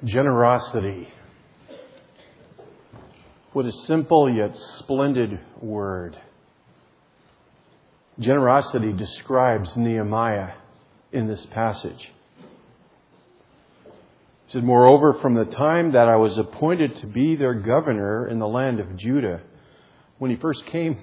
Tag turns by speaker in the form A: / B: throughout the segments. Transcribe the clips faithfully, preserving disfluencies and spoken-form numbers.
A: Generosity. What a simple yet splendid word. Generosity describes Nehemiah in this passage. He said, "Moreover, from the time that I was appointed to be their governor in the land of Judah," when he first came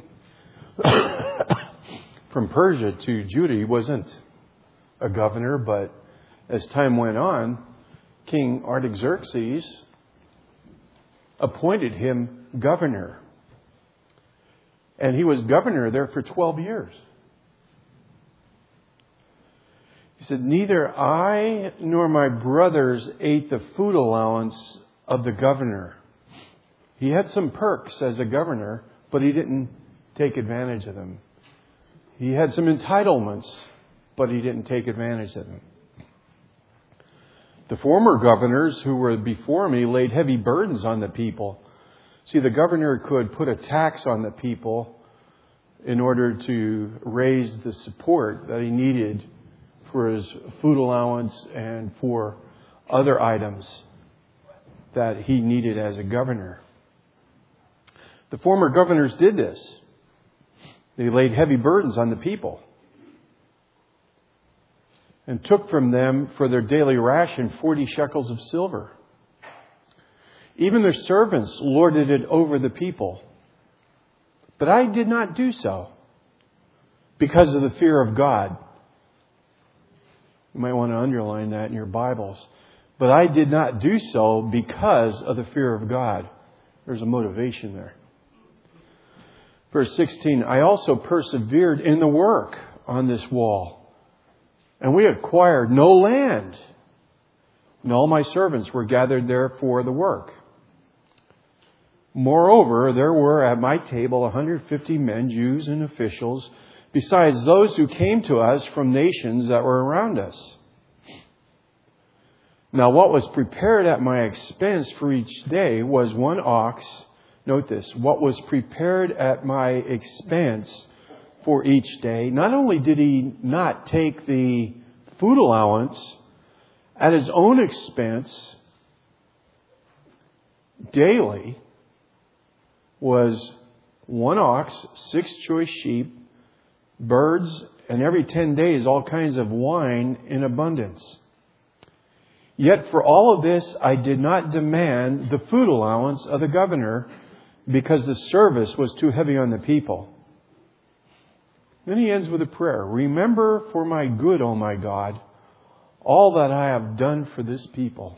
A: from Persia to Judah, he wasn't a governor, but as time went on, King Artaxerxes appointed him governor. And he was governor there for twelve years. He said, "Neither I nor my brothers ate the food allowance of the governor." He had some perks as a governor, but he didn't take advantage of them. He had some entitlements, but he didn't take advantage of them. The former governors who were before me laid heavy burdens on the people. See, the governor could put a tax on the people in order to raise the support that he needed for his food allowance and for other items that he needed as a governor. The former governors did this. They laid heavy burdens on the people and took from them for their daily ration forty shekels of silver. Even their servants lorded it over the people. But I did not do so because of the fear of God. You might want to underline that in your Bibles. But I did not do so because of the fear of God. There's a motivation there. Verse sixteen, "I also persevered in the work on this wall, and we acquired no land. And all my servants were gathered there for the work. Moreover, there were at my table one hundred fifty men, Jews and officials, besides those who came to us from nations that were around us. Now what was prepared at my expense for each day was one ox." Note this. What was prepared at my expense for each day. Not only did he not take the food allowance at his own expense daily, was one ox, six choice sheep, birds, and every ten days all kinds of wine in abundance. Yet for all of this I did not demand the food allowance of the governor, because the service was too heavy on the people. Then he ends with a prayer. "Remember for my good, O my God, all that I have done for this people."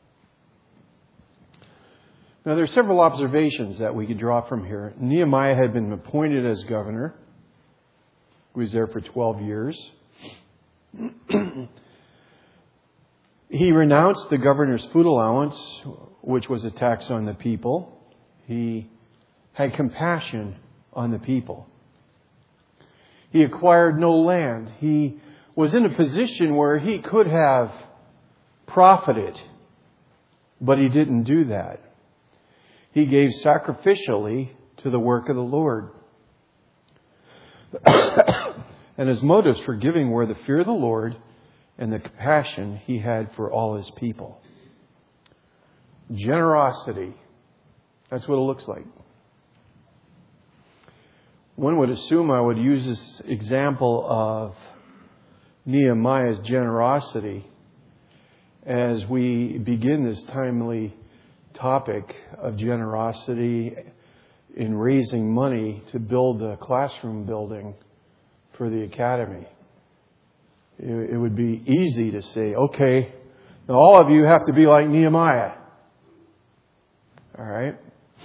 A: Now there are several observations that we could draw from here. Nehemiah had been appointed as governor. He was there for twelve years. He renounced the governor's food allowance, which was a tax on the people. He had compassion on the people. He acquired no land. He was in a position where he could have profited, but he didn't do that. He gave sacrificially to the work of the Lord. And his motives for giving were the fear of the Lord and the compassion he had for all his people. Generosity. That's what it looks like. One would assume I would use this example of Nehemiah's generosity as we begin this timely topic of generosity in raising money to build a classroom building for the academy. It would be easy to say, okay, now all of you have to be like Nehemiah. All right?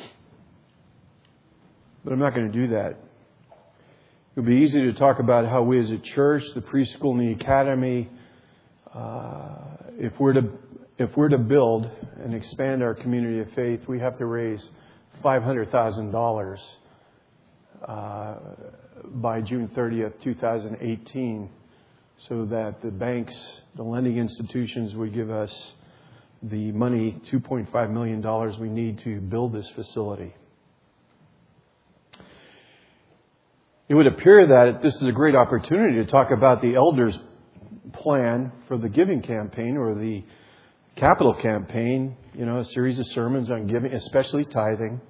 A: But I'm not going to do that. It would be easy to talk about how we as a church, the preschool and the academy, uh, if we're to if we're to build and expand our community of faith, we have to raise five hundred thousand dollars uh, by June thirtieth, twenty eighteen, so that the banks, the lending institutions would give us the money, two point five million dollars we need to build this facility. It would appear that this is a great opportunity to talk about the elders' plan for the giving campaign or the capital campaign, you know, a series of sermons on giving, especially tithing.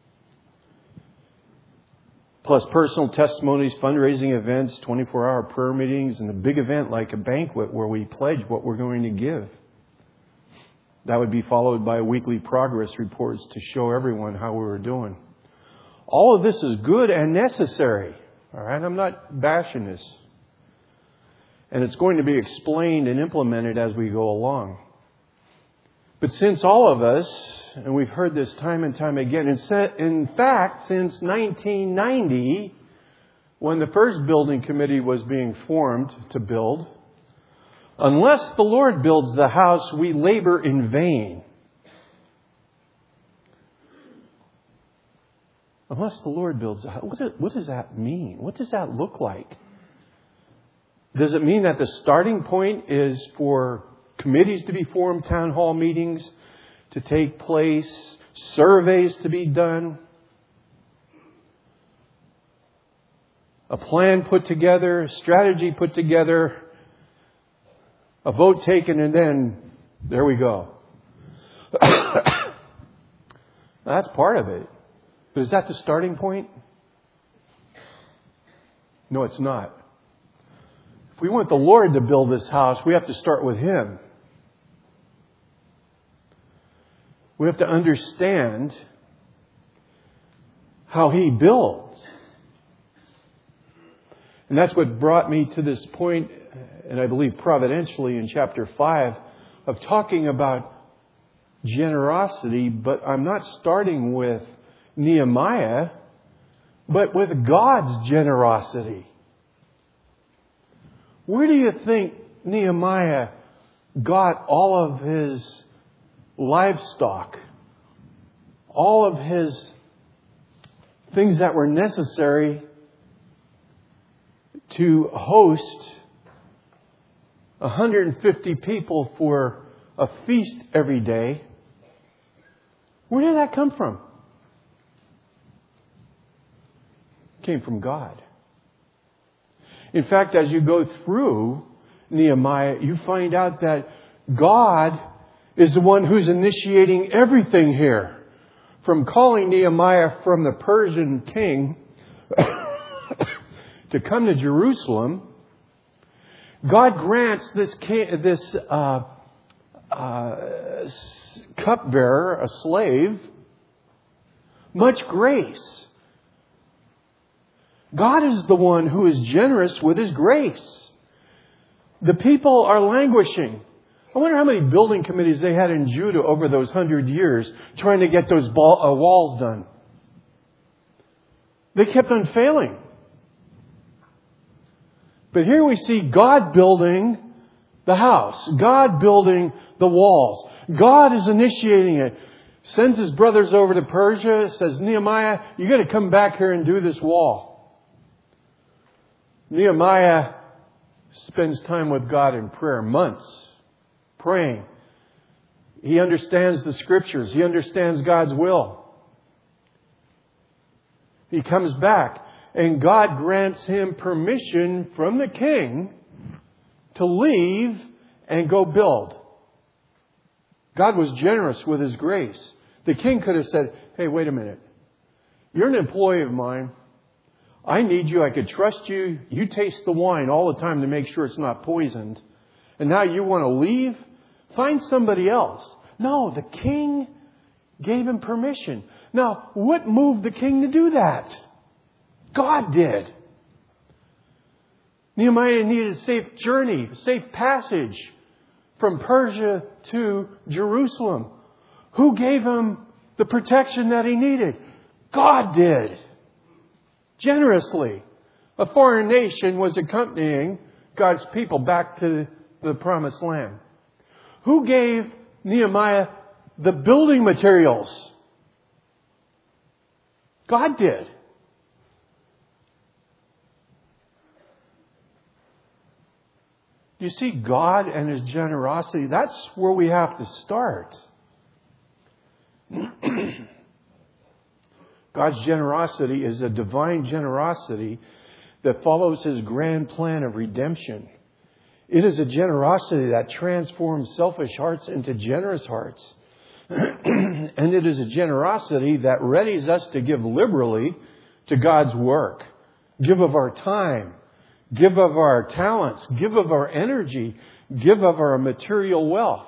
A: Plus personal testimonies, fundraising events, twenty-four hour prayer meetings, and a big event like a banquet where we pledge what we're going to give. That would be followed by weekly progress reports to show everyone how we were doing. All of this is good and necessary. All right, I'm not bashing this. And it's going to be explained and implemented as we go along. But since all of us, and we've heard this time and time again, in fact, since nineteen ninety, when the first building committee was being formed to build, unless the Lord builds the house, we labor in vain. Unless the Lord builds the house. What does, what does that mean? What does that look like? Does it mean that the starting point is for committees to be formed, town hall meetings to take place, surveys to be done, a plan put together, strategy put together, a vote taken, and then there we go? That's part of it. But is that the starting point? No, it's not. If we want the Lord to build this house, we have to start with Him. We have to understand how He builds. And that's what brought me to this point, and I believe providentially in chapter five, of talking about generosity, but I'm not starting with Nehemiah, but with God's generosity. Where do you think Nehemiah got all of his livestock, all of his things that were necessary to host one hundred fifty people for a feast every day? Where did that come from? It came from God. In fact, as you go through Nehemiah, you find out that God is the one who's initiating everything here. From calling Nehemiah from the Persian king to come to Jerusalem, God grants this king, this uh, uh, cupbearer, a slave, much grace. God is the one who is generous with His grace. The people are languishing. I wonder how many building committees they had in Judah over those hundred years trying to get those ball, uh, walls done. They kept on failing. But here we see God building the house. God building the walls. God is initiating it. Sends His brothers over to Persia. Says, Nehemiah, you got to come back here and do this wall. Nehemiah spends time with God in prayer, months, praying. He understands the Scriptures. He understands God's will. He comes back, and God grants him permission from the king to leave and go build. God was generous with His grace. The king could have said, hey, wait a minute. You're an employee of mine. I need you. I could trust you. You taste the wine all the time to make sure it's not poisoned. And now you want to leave? Find somebody else. No, the king gave him permission. Now, what moved the king to do that? God did. Nehemiah needed a safe journey, a safe passage from Persia to Jerusalem. Who gave him the protection that he needed? God did. Generously. A foreign nation was accompanying God's people back to the promised land. Who gave Nehemiah the building materials? God did. Do you see God and His generosity? That's where we have to start. God's generosity is a divine generosity that follows His grand plan of redemption. It is a generosity that transforms selfish hearts into generous hearts. And it is a generosity that readies us to give liberally to God's work. Give of our time. Give of our talents. Give of our energy. Give of our material wealth.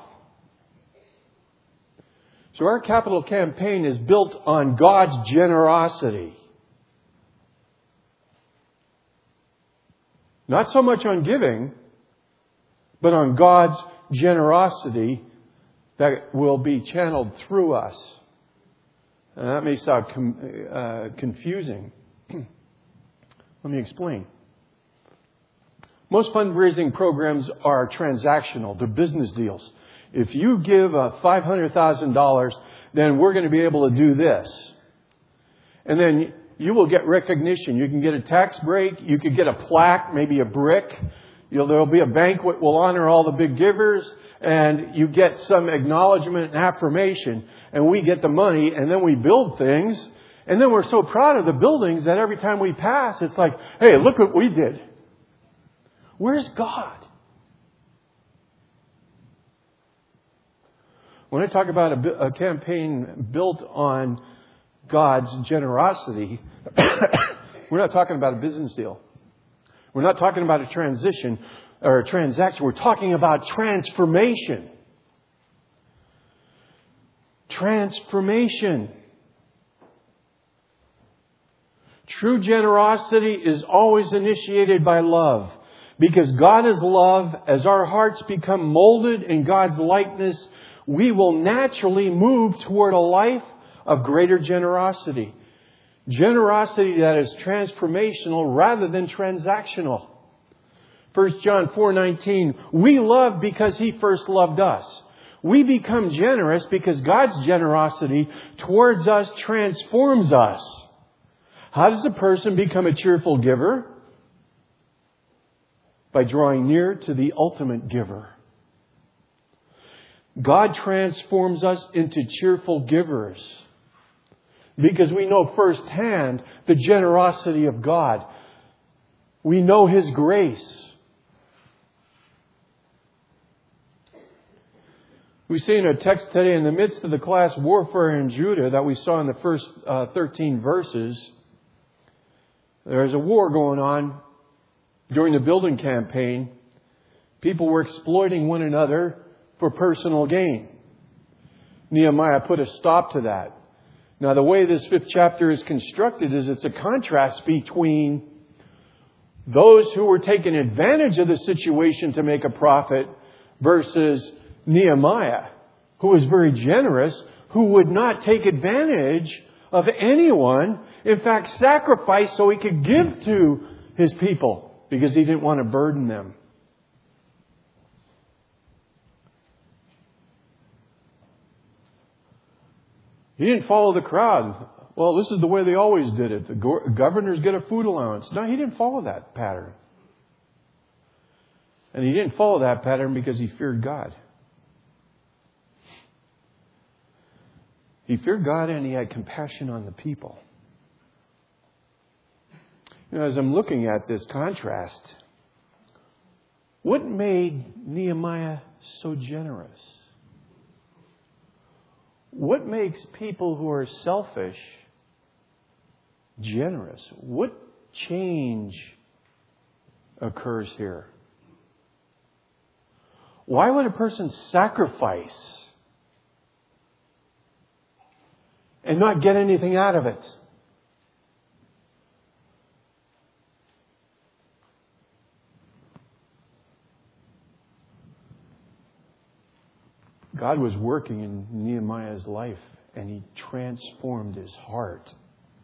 A: So our capital campaign is built on God's generosity. Not so much on giving, but on God's generosity that will be channeled through us. And that may sound com- uh, confusing. Let me explain. Most fundraising programs are transactional. They're business deals. If you give uh, five hundred thousand dollars, then we're going to be able to do this. And then you will get recognition. You can get a tax break. You could get a plaque, maybe a brick. You'll, there'll be a banquet. We'll honor all the big givers. And you get some acknowledgement and affirmation. And we get the money. And then we build things. And then we're so proud of the buildings that every time we pass, it's like, hey, look what we did. Where's God? When I talk about a, a campaign built on God's generosity, we're not talking about a business deal. We're not talking about a transition or a transaction. We're talking about transformation. Transformation. True generosity is always initiated by love. Because God is love, as our hearts become molded in God's likeness, we will naturally move toward a life of greater generosity. Generosity that is transformational rather than transactional. First John four nineteen, we love because He first loved us. We become generous because God's generosity towards us transforms us. How does a person become a cheerful giver? By drawing near to the ultimate giver. God transforms us into cheerful givers because we know firsthand the generosity of God. We know His grace. We see in our text today, in the midst of the class warfare in Judah that we saw in the first uh, thirteen verses, there's a war going on. During the building campaign, people were exploiting one another for personal gain. Nehemiah put a stop to that. Now, the way this fifth chapter is constructed is it's a contrast between those who were taking advantage of the situation to make a profit versus Nehemiah, who was very generous, who would not take advantage of anyone. In fact, sacrifice so he could give to his people. Because he didn't want to burden them. He didn't follow the crowd. Well, this is the way they always did it. The go- governors get a food allowance. No, he didn't follow that pattern. And he didn't follow that pattern because he feared God. He feared God and he had compassion on the people. You know, as I'm looking at this contrast, what made Nehemiah so generous? What makes people who are selfish generous? What change occurs here? Why would a person sacrifice and not get anything out of it? God was working in Nehemiah's life and He transformed his heart.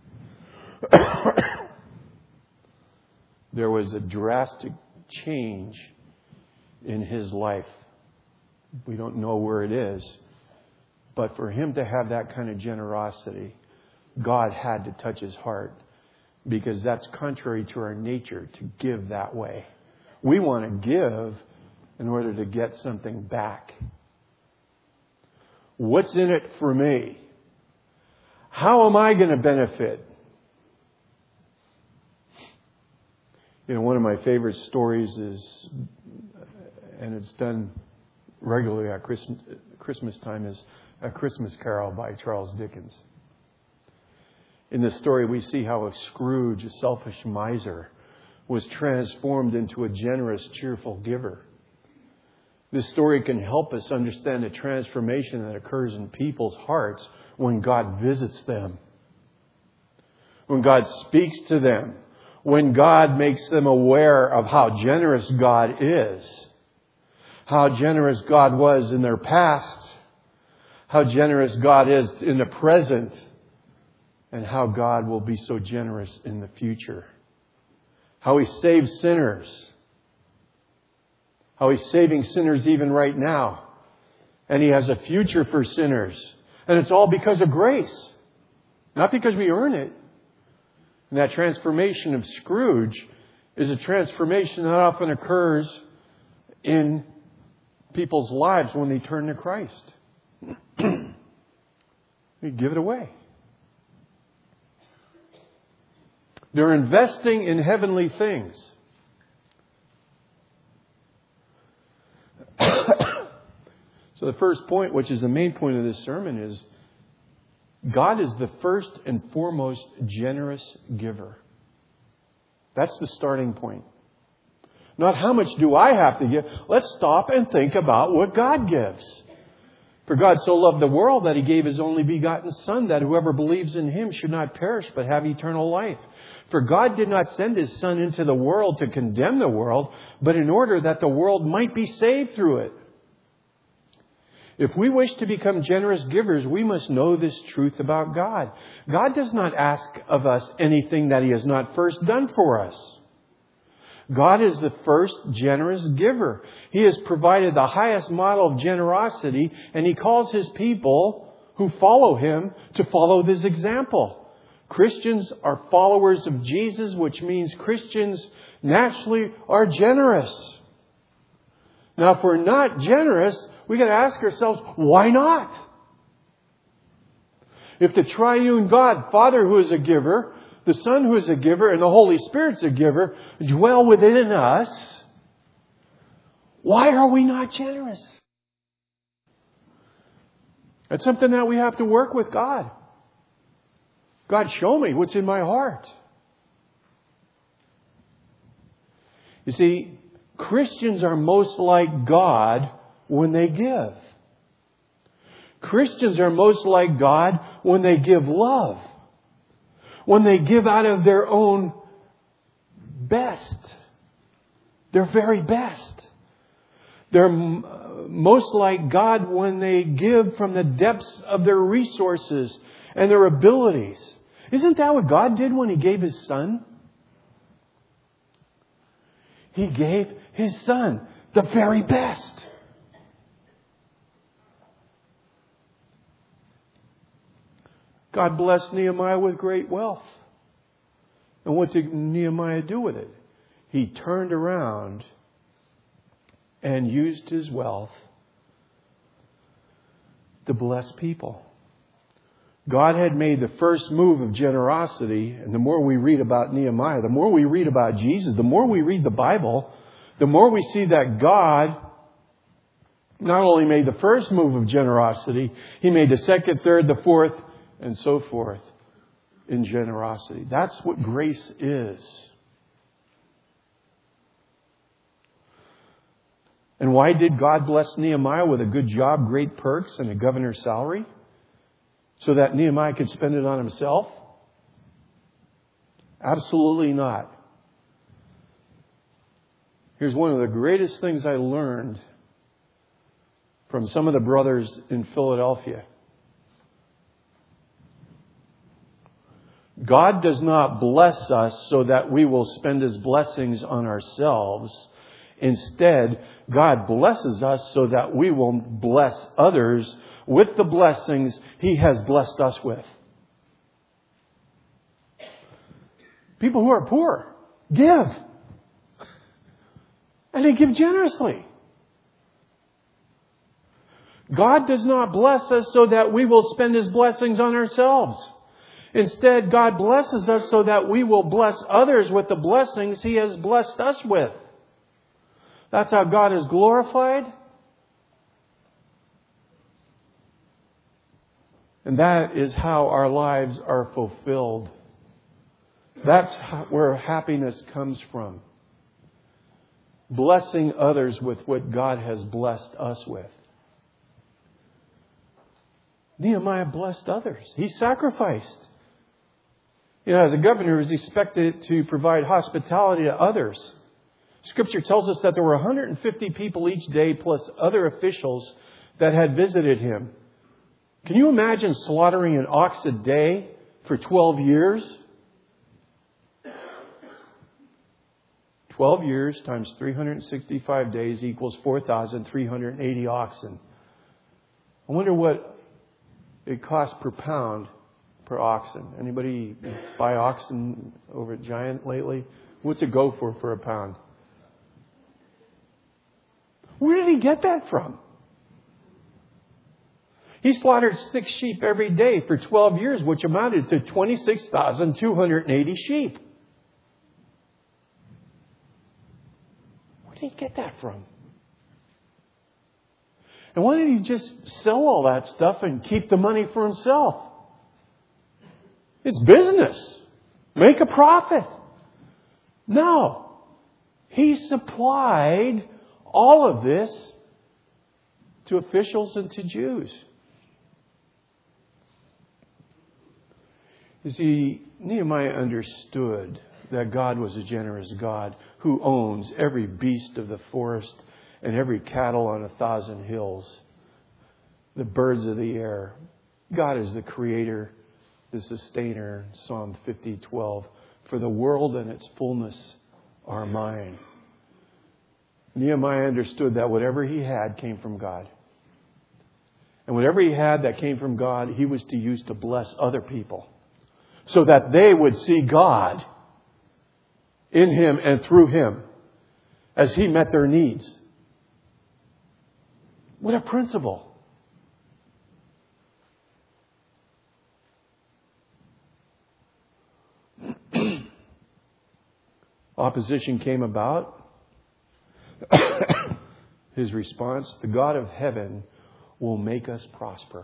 A: There was a drastic change in his life. We don't know where it is. But for him to have that kind of generosity, God had to touch his heart. Because that's contrary to our nature to give that way. We want to give in order to get something back. What's in it for me? How am I going to benefit? You know, one of my favorite stories is and it's done regularly at Christmas, Christmas time, is A Christmas Carol by Charles Dickens. In this story, we see how a Scrooge, a selfish miser, was transformed into a generous, cheerful giver. This story can help us understand the transformation that occurs in people's hearts when God visits them, when God speaks to them, when God makes them aware of how generous God is, how generous God was in their past, how generous God is in the present, and how God will be so generous in the future. How He saves sinners. How He's saving sinners even right now. And He has a future for sinners. And it's all because of grace. Not because we earn it. And that transformation of Scrooge is a transformation that often occurs in people's lives when they turn to Christ. They give it away. They're investing in heavenly things. So the first point, which is the main point of this sermon, is God is the first and foremost generous giver. That's the starting point. Not how much do I have to give. Let's stop and think about what God gives. For God so loved the world that He gave His only begotten Son, that whoever believes in Him should not perish but have eternal life. For God did not send His Son into the world to condemn the world, but in order that the world might be saved through it. If we wish to become generous givers, we must know this truth about God. God does not ask of us anything that He has not first done for us. God is the first generous giver. He has provided the highest model of generosity, and He calls His people who follow Him to follow this example. Christians are followers of Jesus, which means Christians naturally are generous. Now, if we're not generous, we got to ask ourselves, why not? If the triune God, Father who is a giver, the Son who is a giver, and the Holy Spirit's a giver, dwell within us, why are we not generous? That's something that we have to work with God. God, show me what's in my heart. You see, Christians are most like God when they give. Christians are most like God when they give love. When they give out of their own best. Their very best. They're most like God when they give from the depths of their resources and their abilities. Isn't that what God did when He gave His Son? He gave His Son the very best. God blessed Nehemiah with great wealth. And what did Nehemiah do with it? He turned around and used his wealth to bless people. God had made the first move of generosity, and the more we read about Nehemiah, the more we read about Jesus, the more we read the Bible, the more we see that God not only made the first move of generosity, He made the second, third, the fourth, and so forth in generosity. That's what grace is. And why did God bless Nehemiah with a good job, great perks, and a governor's salary? So that Nehemiah could spend it on himself? Absolutely not. Here's one of the greatest things I learned from some of the brothers in Philadelphia. God does not bless us so that we will spend His blessings on ourselves. Instead, God blesses us so that we will bless others with the blessings He has blessed us with. People who are poor, give. And they give generously. God does not bless us so that we will spend His blessings on ourselves. Instead, God blesses us so that we will bless others with the blessings He has blessed us with. That's how God is glorified. And that is how our lives are fulfilled. That's where happiness comes from. Blessing others with what God has blessed us with. Nehemiah blessed others. He sacrificed. You know, as a governor, he was expected to provide hospitality to others. Scripture tells us that there were one hundred fifty people each day plus other officials that had visited him. Can you imagine slaughtering an ox a day for twelve years? twelve years times three hundred sixty-five days equals four thousand three hundred eighty oxen. I wonder what it costs per pound per oxen. Anybody buy oxen over at Giant lately? What's it go for for a pound? Where did he get that from? He slaughtered six sheep every day for twelve years, which amounted to twenty-six thousand two hundred eighty sheep. Where did he get that from? And why didn't he just sell all that stuff and keep the money for himself? It's business. Make a profit. No. He supplied all of this to officials and to Jews. You see, Nehemiah understood that God was a generous God who owns every beast of the forest and every cattle on a thousand hills, the birds of the air. God is the creator, the sustainer. Psalm fifty twelve. For the world and its fullness are mine. Nehemiah understood that whatever he had came from God. And whatever he had that came from God, he was to use to bless other people, so that they would see God in him and through him as he met their needs. What a principle. Opposition came about. His response, the God of heaven will make us prosper,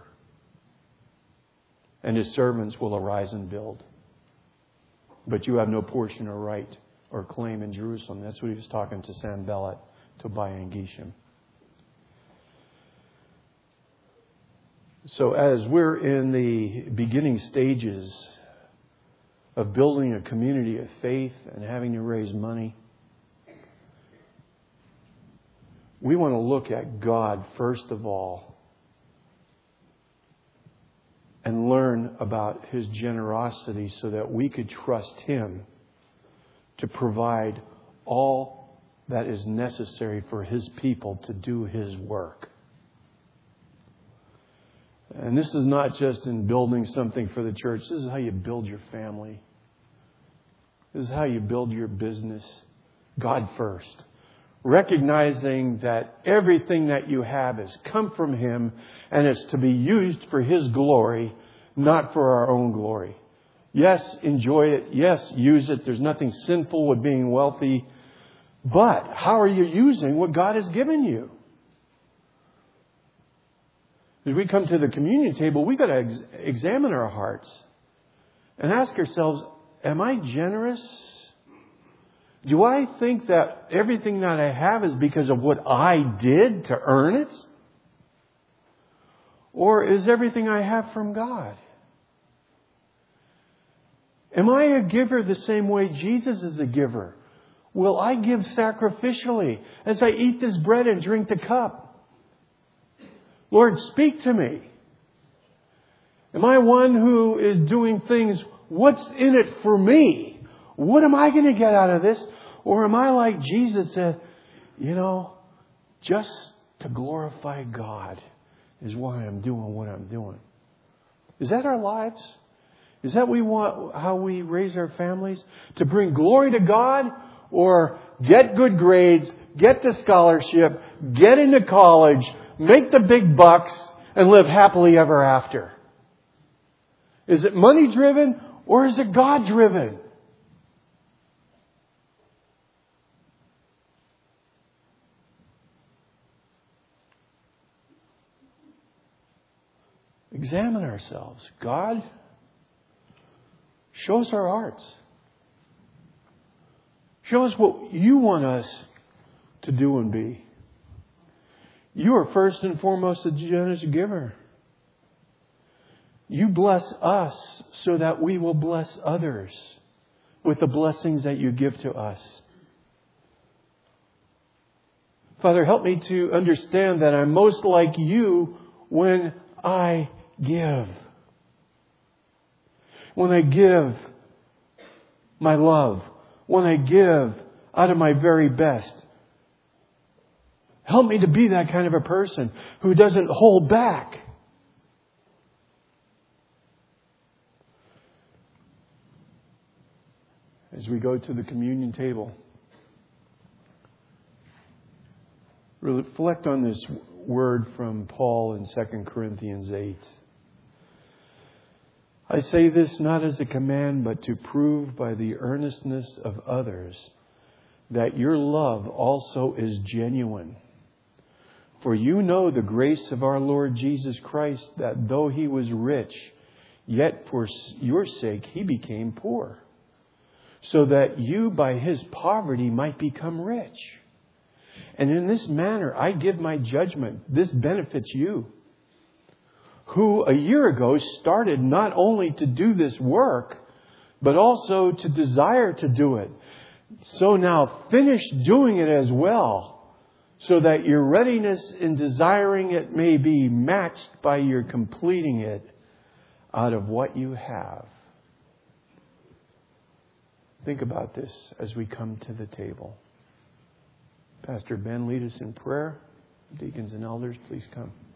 A: and His servants will arise and build. But you have no portion or right or claim in Jerusalem. That's what he was talking to Sanballat, Tobiah, and Geshem. So as we're in the beginning stages of building a community of faith and having to raise money, we want to look at God first of all and learn about His generosity so that we could trust Him to provide all that is necessary for His people to do His work. And this is not just in building something for the church. This is how you build your family. This is how you build your business. God first. Recognizing that everything that you have has come from Him and it's to be used for His glory, not for our own glory. Yes, enjoy it. Yes, use it. There's nothing sinful with being wealthy. But how are you using what God has given you? As we come to the communion table, we've got to ex- examine our hearts and ask ourselves, am I generous? Do I think that everything that I have is because of what I did to earn it? Or is everything I have from God? Am I a giver the same way Jesus is a giver? Will I give sacrificially as I eat this bread and drink the cup? Lord, speak to me. Am I one who is doing things, what's in it for me? What am I going to get out of this? Or am I like Jesus said, you know, just to glorify God is why I'm doing what I'm doing. Is that our lives? Is that we want how we raise our families? To bring glory to God or get good grades, get the scholarship, get into college, make the big bucks, and live happily ever after? Is it money driven or is it God driven? examine ourselves. God, show us our hearts. Show us what you want us to do and be. You are first and foremost a generous giver. You bless us so that we will bless others with the blessings that you give to us. Father, help me to understand that I'm most like you when I give. When I give my love. When I give out of my very best. Help me to be that kind of a person who doesn't hold back. As we go to the communion table, reflect on this word from Paul in Second Corinthians eight. I say this not as a command, but to prove by the earnestness of others that your love also is genuine. For you know the grace of our Lord Jesus Christ, that though He was rich, yet for your sake He became poor, so that you by His poverty might become rich. And in this manner I give my judgment. This benefits you, who a year ago started not only to do this work, but also to desire to do it. So now finish doing it as well, so that your readiness in desiring it may be matched by your completing it out of what you have. Think about this as we come to the table. Pastor Ben, lead us in prayer. Deacons and elders, please come.